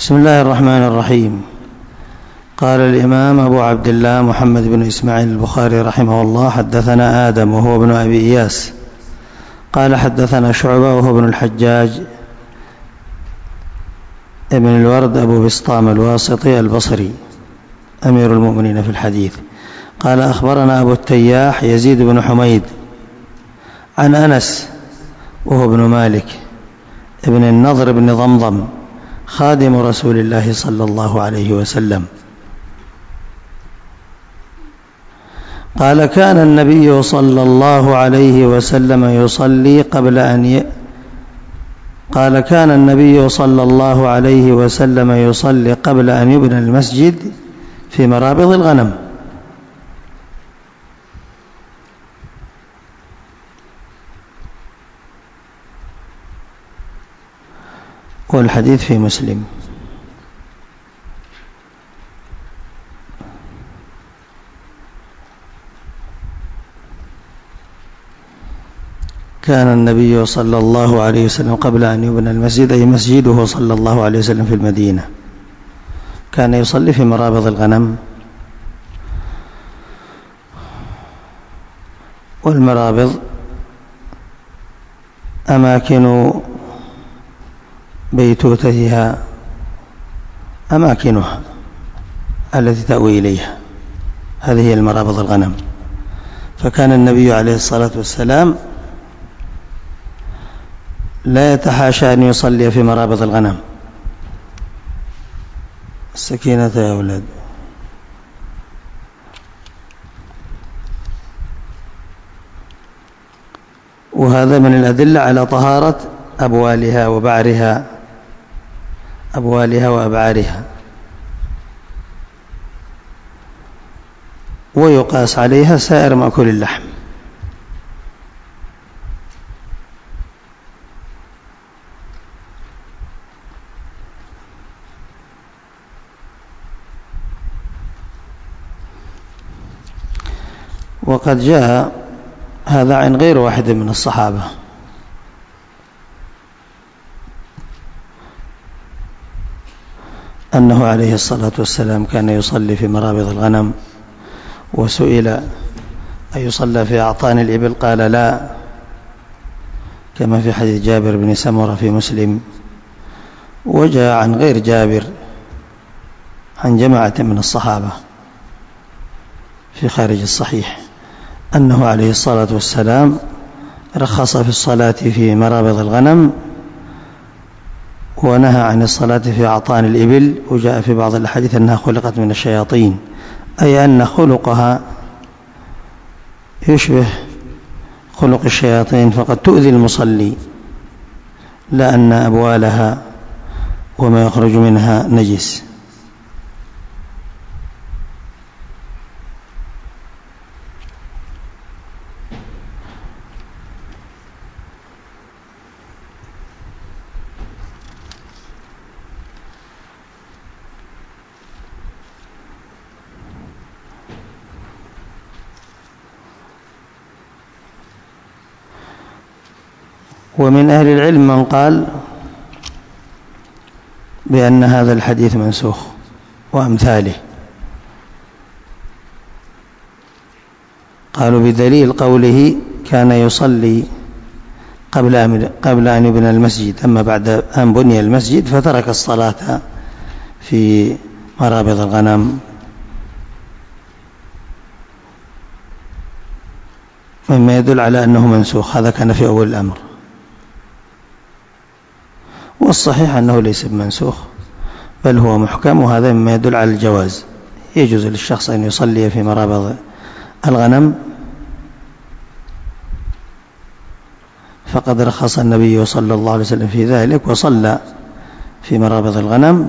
بسم الله الرحمن الرحيم. قال الإمام أبو عبد الله محمد بن إسماعيل البخاري رحمه الله: حدثنا آدم وهو ابن أبي إياس قال حدثنا شعبة وهو ابن الحجاج ابن الورد أبو بسطام الواسطي البصري أمير المؤمنين في الحديث قال أخبرنا أبو التياح يزيد بن حميد عن أنس وهو ابن مالك ابن النضر بن ضمضم خادم رسول الله صلى الله عليه وسلم قال: كان النبي صلى الله عليه وسلم يصلي قبل أن يبنى المسجد في مرابض الغنم. والحديث في مسلم. كان النبي صلى الله عليه وسلم قبل أن يبنى المسجد، أي مسجده صلى الله عليه وسلم في المدينة، كان يصلي في مرابض الغنم. والمرابض أماكن بيتوتتها، أماكنها التي تأوي إليها، هذه هي المرابض الغنم. فكان النبي عليه الصلاة والسلام لا يتحاشى أن يصلي في مرابض الغنم. السكينة يا أولاد. وهذا من الأدلة على طهارة أبوالها وأبعارها، ويقاس عليها سائر مأكول اللحم. وقد جاء هذا عن غير واحد من الصحابة، أنه عليه الصلاة والسلام كان يصلي في مرابض الغنم، وسئل أيصلى في أعطان الإبل؟ قال لا، كما في حديث جابر بن سمرة في مسلم. وجاء عن غير جابر عن جماعة من الصحابة في خارج الصحيح أنه عليه الصلاة والسلام رخص في الصلاة في مرابض الغنم، ونهى عن الصلاة في أعطان الإبل. وجاء في بعض الأحاديث أنها خلقت من الشياطين، أي أن خلقها يشبه خلق الشياطين، فقد تؤذي المصلي، لا أن أبوالها وما يخرج منها نجس. ومن أهل العلم من قال بأن هذا الحديث منسوخ وأمثاله، قالوا بدليل قوله كان يصلي قبل أن يبنى المسجد، أما بعد أن بني المسجد فترك الصلاة في مرابض الغنم، مما يدل على أنه منسوخ. هذا كان في أول الأمر، والصحيح أنه ليس بمنسوخ بل هو محكم، وهذا مما يدل على الجواز. يجوز للشخص أن يصلي في مرابض الغنم، فقد رخص النبي صلى الله عليه وسلم في ذلك وصلى في مرابض الغنم.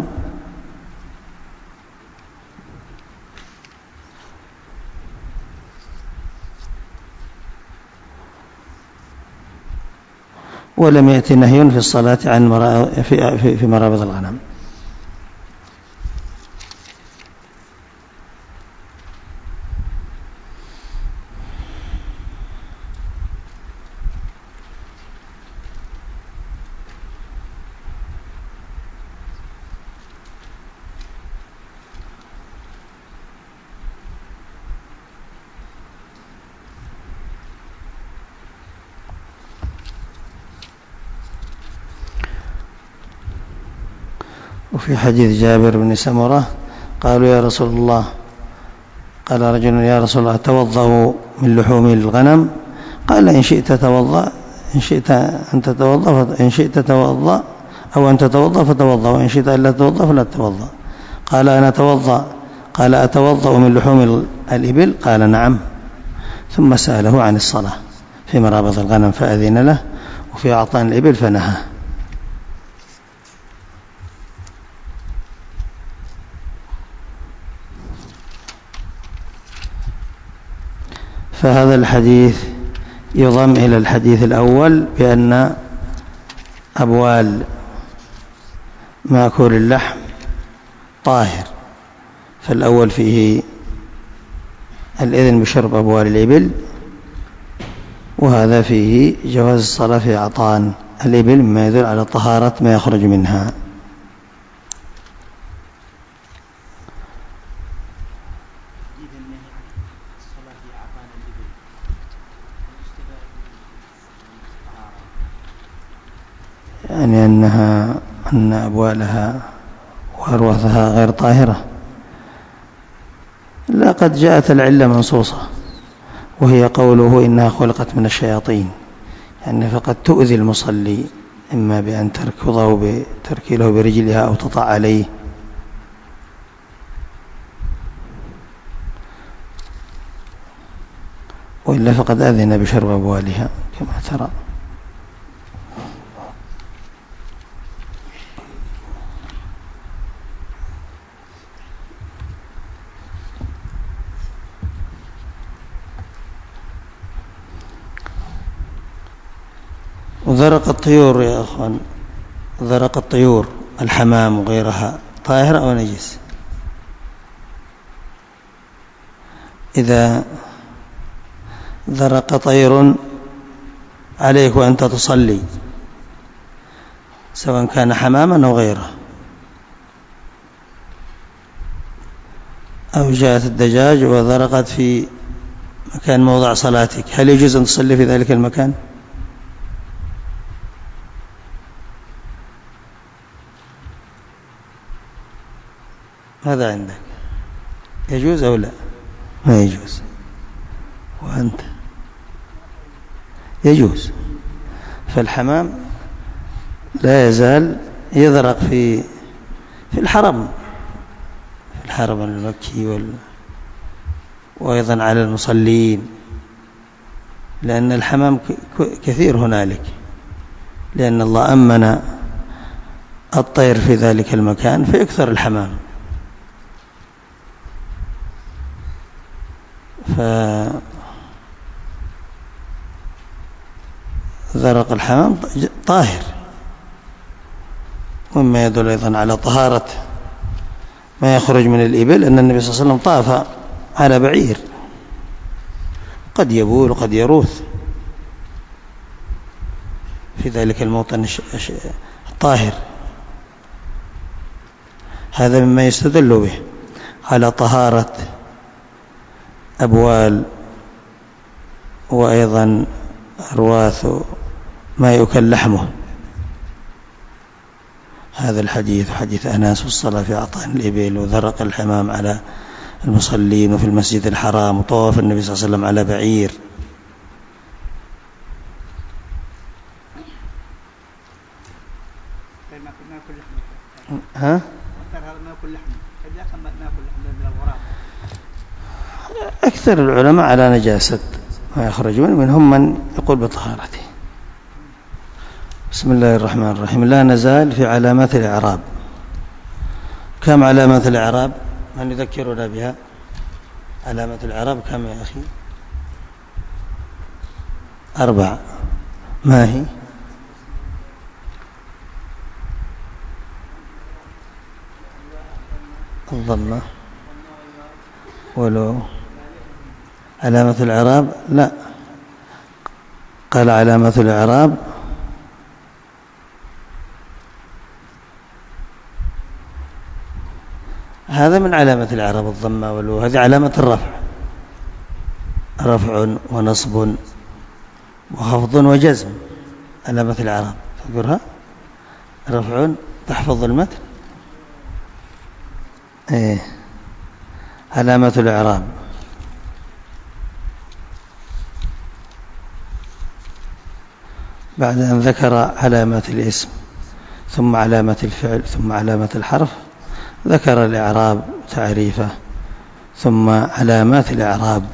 ولم يأتي نهي في الصلاة في مرابض الغنم. وفي حديث جابر بن سمرة قالوا يا رسول الله، قال رجل يا رسول الله أتوضأ من لحوم الغنم؟ قال إن شئت توضأ، إن شئت أن تتوضأ، إن شئت توضأ أو أن تتوضأ فتوضأ، وإن شئت أن لا تتوضأ فلا تتوضأ. قال أنا أتوضأ، قال أتوضأ من لحوم الإبل؟ قال نعم. ثم سأله عن الصلاة في مرابض الغنم فأذن له، وفي أعطان الإبل فنهى. فهذا الحديث يضم إلى الحديث الأول بأن أبوال مأكول اللحم طاهر، فالأول فيه الإذن بشرب أبوال الإبل، وهذا فيه جواز الصلاة في أعطان الإبل مما يدل على طهارة ما يخرج منها. يعني أن أبوالها وأرواثها غير طاهرة؟ لا، قد جاءت العلة منصوصة، وهي قوله إنها خلقت من الشياطين، يعني فقد تؤذي المصلي إما بأن تركضه برجلها أو تطع عليه. وإلا فقد أذن بشرب أبوالها كما ترى. وذرق الطيور يا أخوان، ذرق الطيور الحمام وغيرها طاهر أو نجس؟ إذا ذرق طير عليك وأنت تصلي سواء كان حماما أو غيره، أو جاءت الدجاج وذرقت في مكان موضع صلاتك، هل يجوز أن تصلي في ذلك المكان؟ هذا عندك يجوز أو لا؟ ما يجوز. وأنت يجوز. فالحمام لا يزال يذرق في الحرم، في الحرم المكي وأيضا على المصلين، لأن الحمام كثير هنالك، لأن الله أمن الطير في ذلك المكان فيكثر الحمام. فذرق الحمام طاهر، ومما يدل أيضا على طهارة ما يخرج من الإبل أن النبي صلى الله عليه وسلم طاف على بعير قد يبول وقد يروث في ذلك الموطن الطاهر. هذا مما يستدل به على طهارة أبوال وأيضا أرواث ما يؤكل لحمه. هذا الحديث حديث أناس في الصلاة في أعطان الإبل، وذرق الحمام على المصلين وفي المسجد الحرام، وطواف النبي صلى الله عليه وسلم على بعير. ها؟ أكثر العلماء على نجاسة ما يخرج منهم من يقول بطهارته. بسم الله الرحمن الرحيم. لا نزال في علامات الإعراب. كم علامات الإعراب؟ من يذكرنا بها؟ علامات الإعراب كم يا أخي؟ 4. ما هي؟ الضمة، ولو علامة الإعراب لا، قال علامة الإعراب هذا من علامة الإعراب الضمة والواو، هذه علامة الرفع، رفع ونصب وخفض وجزم، علامة الإعراب تذكرها؟ رفع تحفظ المتن، إيه علامة الإعراب. بعد أن ذكر علامات الاسم ثم علامة الفعل ثم علامة الحرف ذكر الإعراب تعريفه ثم علامات الإعراب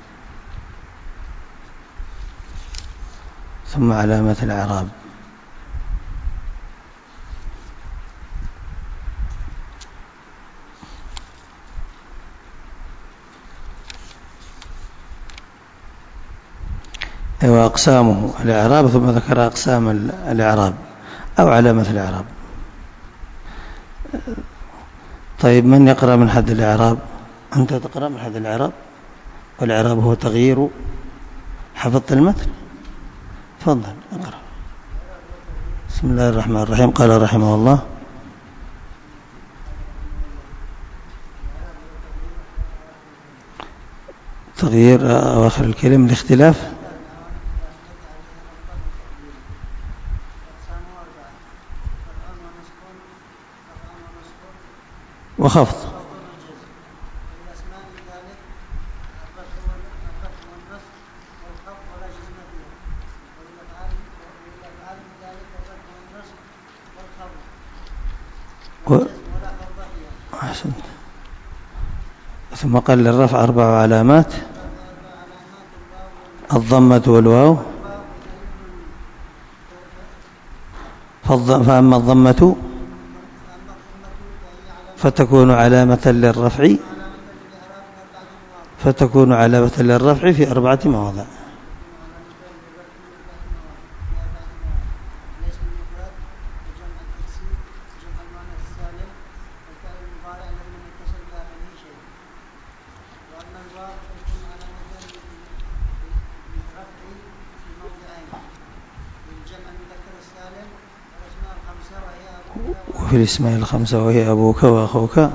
ثم علامات الإعراب. وأقسامه الإعراب ثم ذكر أقسام الإعراب أو علامة الإعراب. طيب من يقرأ من حد الإعراب؟ أنت تقرأ من حد الإعراب؟ والإعراب هو تغيير. حفظت المتن؟ تفضل اقرأ. بسم الله الرحمن الرحيم. قال رحمه الله: تغيير أواخر الكلمة الاختلاف وخفض. أحسنت. ثم قال للرفع 4 علامات: الضمة والواو. فأما الضمة فتكون علامة للرفع في 4 مواضع. وفي الاسماء الخمسة وهي أبوك وأخوك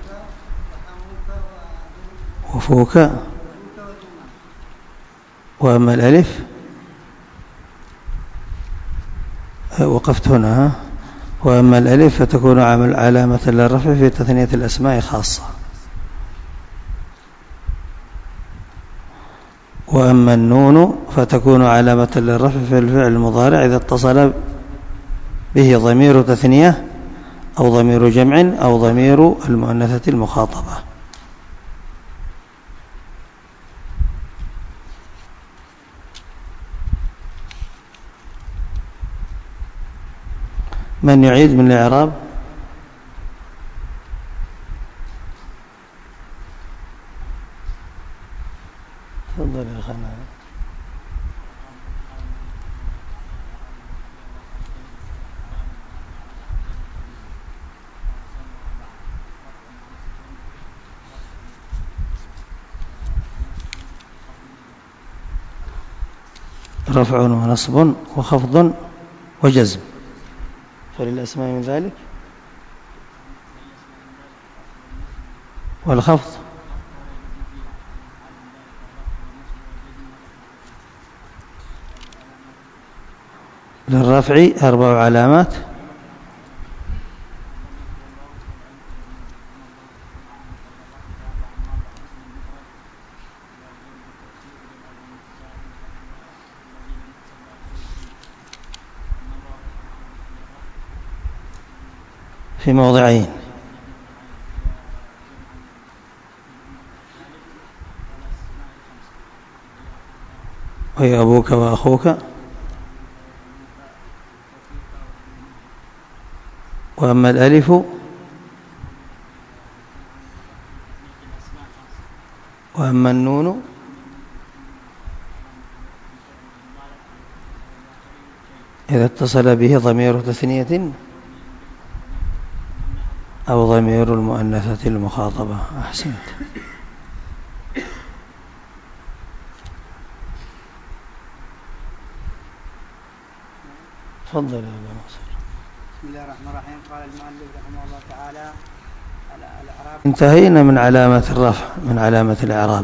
وفوك. وأما الألف وقفت هنا. وأما الألف فتكون علامة للرفع في تثنية الأسماء خاصة. وأما النون فتكون علامة للرفع في الفعل المضارع إذا اتصل به ضمير تثنية أو ضمير جمع أو ضمير المؤنثة المخاطبة. من يعيد من الإعراب؟ تفضل يا خنان. رفع ونصب وخفض وجزم. فللأسماء من ذلك والخفض للرفع 4 علامات: في موضعين: وهي أبوك وأخوك. وأما الألف وأما النون إذا اتصل به ضمير تثنية أو ضمير المؤنثة المخاطبة. أحسنت. تفضل يا أبو ناصر. بسم الله الرحمن الرحيم. قال المؤلف رحمه الله تعالى: الإعراب. انتهينا من علامة الرفع، من علامة الإعراب،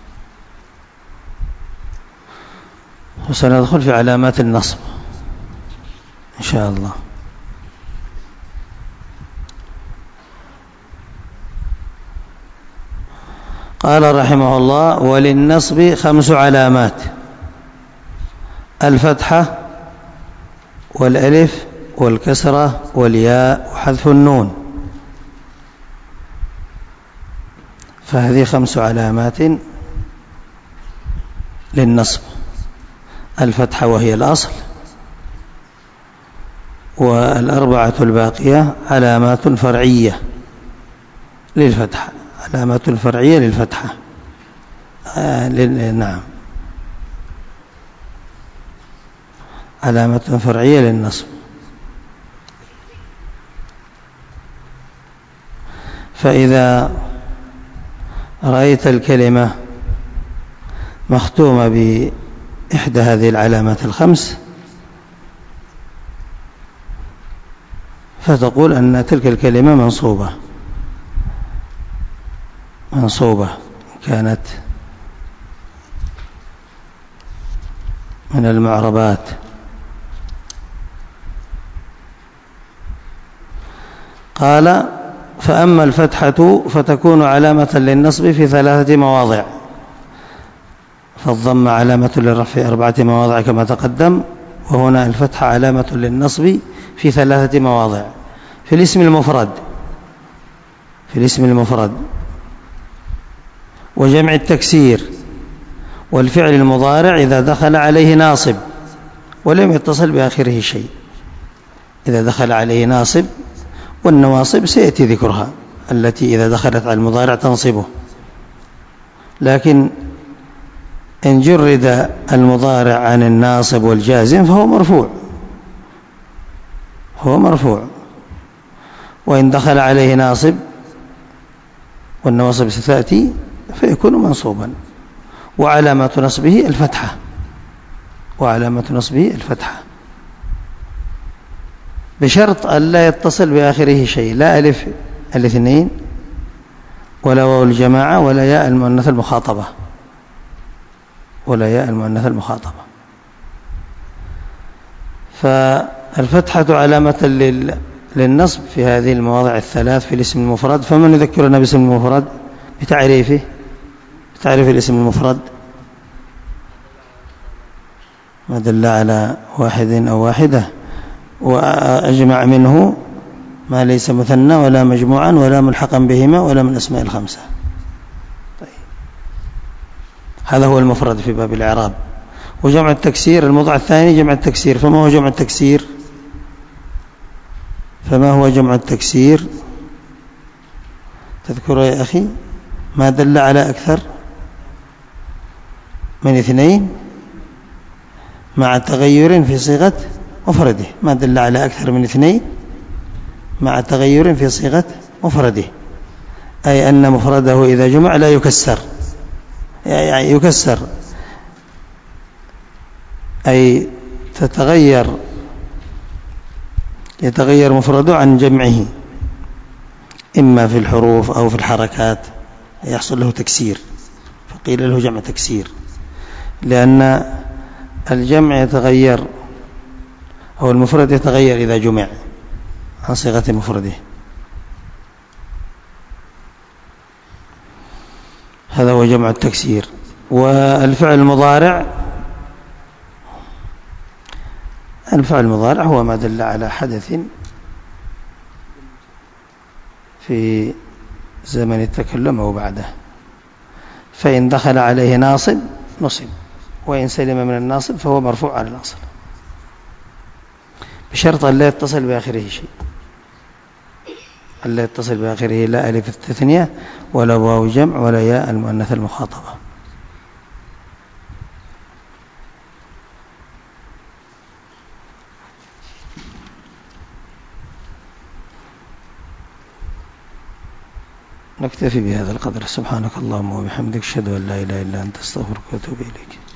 وسندخل في علامات النصب إن شاء الله. قال رحمه الله: وللنصب 5 علامات: الفتحة والألف والكسرة والياء وحذف النون. فهذه 5 علامات للنصب: الفتحة وهي الأصل، والأربعة الباقية علامات فرعية للفتحة، علامات فرعية للفتحة. نعم، علامة فرعية للنصب. فإذا رأيت الكلمة مختومة بإحدى هذه العلامات ال5 فتقول أن تلك الكلمة منصوبة كانت من المعربات. قال: فأما الفتحة فتكون علامة للنصب في 3 مواضع. فالضم علامة للرفع في 4 مواضع كما تقدم، وهنا الفتحة علامة للنصب في 3 مواضع: في الاسم المفرد وجمع التكسير والفعل المضارع إذا دخل عليه ناصب ولم يتصل بآخره شيء. إذا دخل عليه ناصب، والنواصب سيأتي ذكرها التي إذا دخلت على المضارع تنصبه، لكن إن جرد المضارع عن الناصب والجازم فهو مرفوع. وإن دخل عليه ناصب والنواصب ستأتي فيكون منصوبا. وعلامة نصبه الفتحة، بشرط أن لا يتصل بآخره شيء: لا ألف الاثنين ولا واو الجماعة ولا ياء المؤنث المخاطبة. فالفتحة علامة للنصب في هذه المواضع ال3 في الاسم المفرد. فمن يذكرنا باسم المفرد بتعريف الاسم المفرد؟ ما دل على واحد أو واحدة وأجمع منه ما ليس مثنى ولا مجموعا ولا ملحقا بهما ولا من أسماء ال5. طيب، هذا هو المفرد في باب الإعراب. وجمع التكسير الموضع الثاني جمع التكسير. فما هو جمع التكسير؟ تذكر يا أخي ما دل على أكثر من 2 مع تغير في صيغة مفرده. ما دل على أكثر من 2 مع تغير في صيغة مفرده، أي أن مفرده إذا جمع لا يكسر، يعني يكسر، أي يتغير مفرده عن جمعه، إما في الحروف أو في الحركات يحصل له تكسير، فقيل له جمع تكسير، لأن الجمع يتغير أو المفرد يتغير إذا جمع عن صيغة مفرده. هذا هو جمع التكسير. والفعل المضارع هو ما دل على حدث في زمن التكلم أو بعده، فإن دخل عليه ناصب نصب، وإن سلم من الناصب فهو مرفوع على الأصل، بشرط أن لا يتصل بآخره شيء، أن لا يتصل بآخره لا ألف التثنية ولا واو جمع ولا ياء المؤنث المخاطبة. نكتفي بهذا القدر. سبحانك اللهم وبحمدك، أشهد أن لا إله إلا أنت، أستغفرك وأتوب إليك.